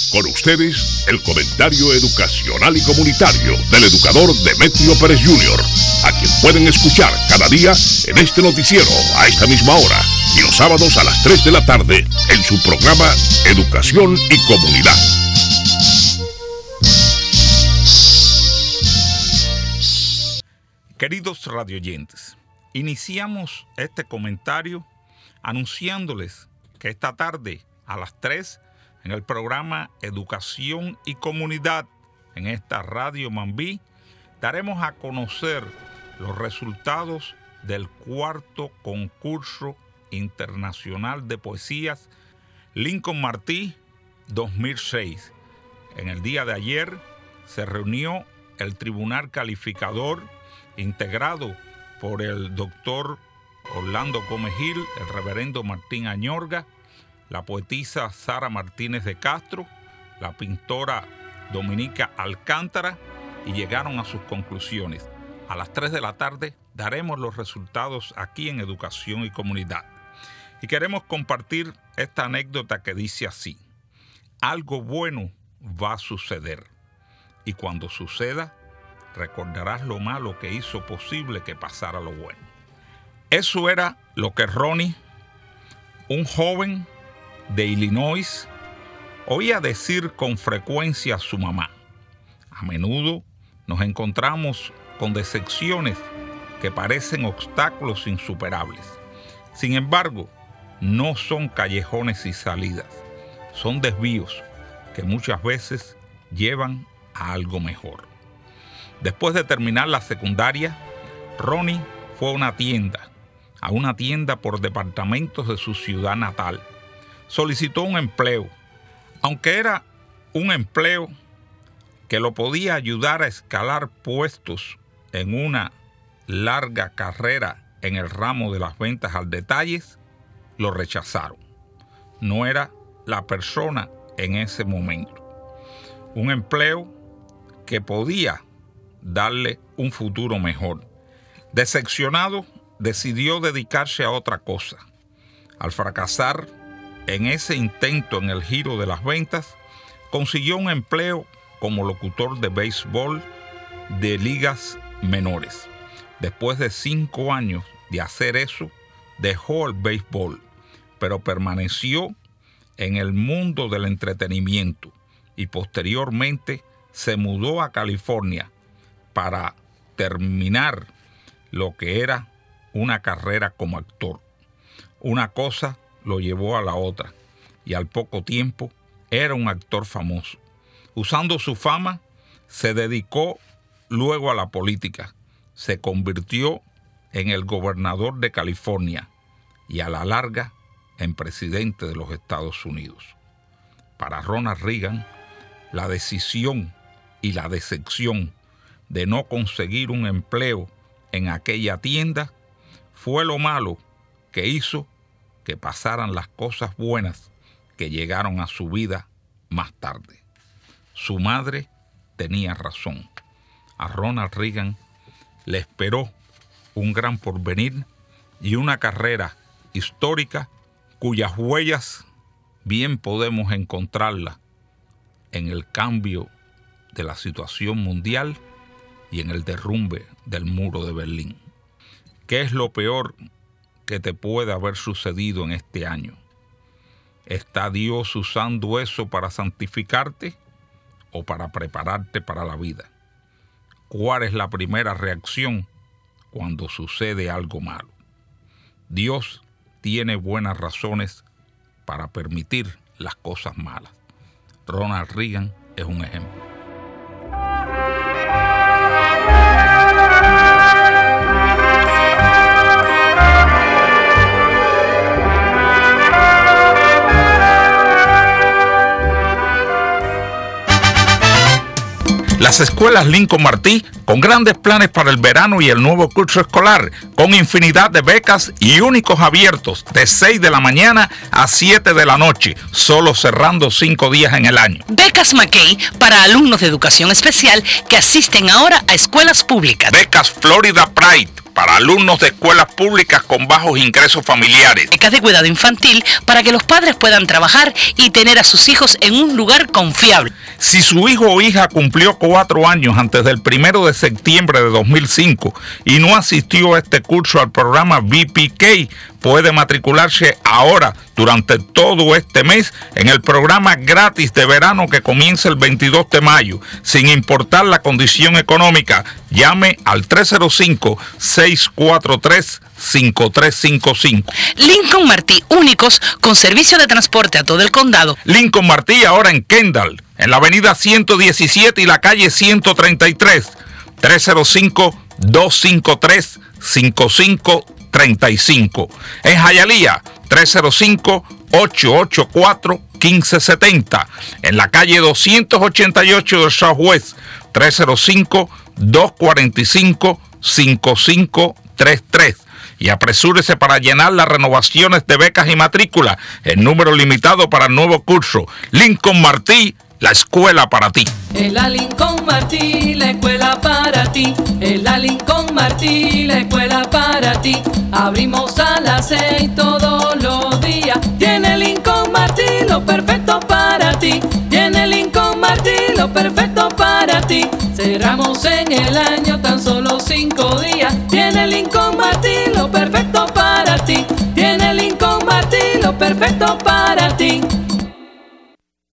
Con ustedes, el comentario educacional y comunitario del educador Demetrio Pérez Jr., a quien pueden escuchar cada día en este noticiero a esta misma hora y los sábados a las 3 de la tarde en su programa Educación y Comunidad. Queridos radioyentes, iniciamos este comentario anunciándoles que esta tarde a las 3 en el programa Educación y Comunidad en esta Radio Mambí daremos a conocer los resultados del cuarto concurso internacional de poesías Lincoln Martí 2006. En el día de ayer se reunió el tribunal calificador integrado por el doctor Orlando Gómez Gil, el reverendo Martín Añorga, la poetisa Sara Martínez de Castro, la pintora Dominica Alcántara, y llegaron a sus conclusiones. A las 3 de la tarde daremos los resultados aquí en Educación y Comunidad. Y queremos compartir esta anécdota que dice así: algo bueno va a suceder, y cuando suceda, recordarás lo malo que hizo posible que pasara lo bueno. Eso era lo que Ronnie, un joven de Illinois, oía decir con frecuencia a su mamá. A menudo nos encontramos con decepciones que parecen obstáculos insuperables. Sin embargo, no son callejones y salidas, son desvíos que muchas veces llevan a algo mejor. Después de terminar la secundaria, Ronnie fue a una tienda por departamentos de su ciudad natal. Solicitó un empleo, aunque era un empleo que lo podía ayudar a escalar puestos en una larga carrera en el ramo de las ventas al detalle, lo rechazaron. No era la persona en ese momento. Un empleo que podía darle un futuro mejor. Decepcionado, decidió dedicarse a otra cosa. Al fracasar en ese intento en el giro de las ventas, consiguió un empleo como locutor de béisbol de ligas menores. Después de 5 años de hacer eso, dejó el béisbol, pero permaneció en el mundo del entretenimiento y posteriormente se mudó a California para terminar lo que era una carrera como actor. Una cosa lo llevó a la otra y al poco tiempo era un actor famoso. Usando su fama, se dedicó luego a la política. Se convirtió en el gobernador de California y a la larga en presidente de los Estados Unidos. Para Ronald Reagan, la decisión y la decepción de no conseguir un empleo en aquella tienda fue lo malo que hizo que pasaran las cosas buenas que llegaron a su vida más tarde. Su madre tenía razón. A Ronald Reagan le esperó un gran porvenir y una carrera histórica cuyas huellas bien podemos encontrarlas en el cambio de la situación mundial y en el derrumbe del muro de Berlín. ¿Qué es lo peor que te puede haber sucedido en este año? ¿Está Dios usando eso para santificarte o para prepararte para la vida? ¿Cuál es la primera reacción cuando sucede algo malo? Dios tiene buenas razones para permitir las cosas malas. Ronald Reagan es un ejemplo. Las escuelas Lincoln Martí, con grandes planes para el verano y el nuevo curso escolar, con infinidad de becas y únicos abiertos de 6 de la mañana a 7 de la noche, solo cerrando 5 días en el año. Becas McKay para alumnos de educación especial que asisten ahora a escuelas públicas. Becas Florida Pride para alumnos de escuelas públicas con bajos ingresos familiares. Becas de cuidado infantil para que los padres puedan trabajar y tener a sus hijos en un lugar confiable. Si su hijo o hija cumplió 4 años antes del 1 de septiembre de 2005 y no asistió a este curso al programa VPK, puede matricularse ahora durante todo este mes en el programa gratis de verano que comienza el 22 de mayo, sin importar la condición económica. Llame al 305-643-5355. Lincoln Martí, únicos con servicio de transporte a todo el condado. Lincoln Martí ahora en Kendall, en la avenida 117 y la calle 133. 305-253-5535. En Hialeah, 305-884-1570. En la calle 288 del Southwest, 305-245-5533. Y apresúrese para llenar las renovaciones de becas y matrícula. El número limitado para el nuevo curso. Lincoln Martí, la escuela para ti. En la Lincoln Martí, la escuela para ti. En la Lincoln Martí, la escuela para ti. Abrimos a las 6 todos los días. Tiene Lincoln Martí lo perfecto para ti. Tiene Lincoln Martí lo perfecto para ti. Cerramos en el año tan solo 5 días. Tiene Lincoln Martí lo perfecto para ti. Tiene Lincoln Martí lo perfecto para ti.